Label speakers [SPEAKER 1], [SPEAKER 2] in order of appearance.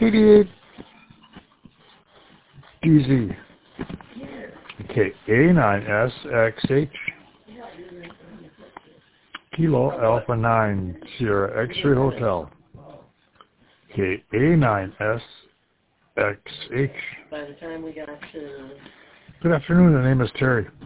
[SPEAKER 1] 88 DZ. Okay, A9SXH. Kilo Alpha 9 Sierra X-Ray Hotel. Okay, A9SXH.
[SPEAKER 2] By the time we got to...
[SPEAKER 1] Good afternoon, the name is Terry.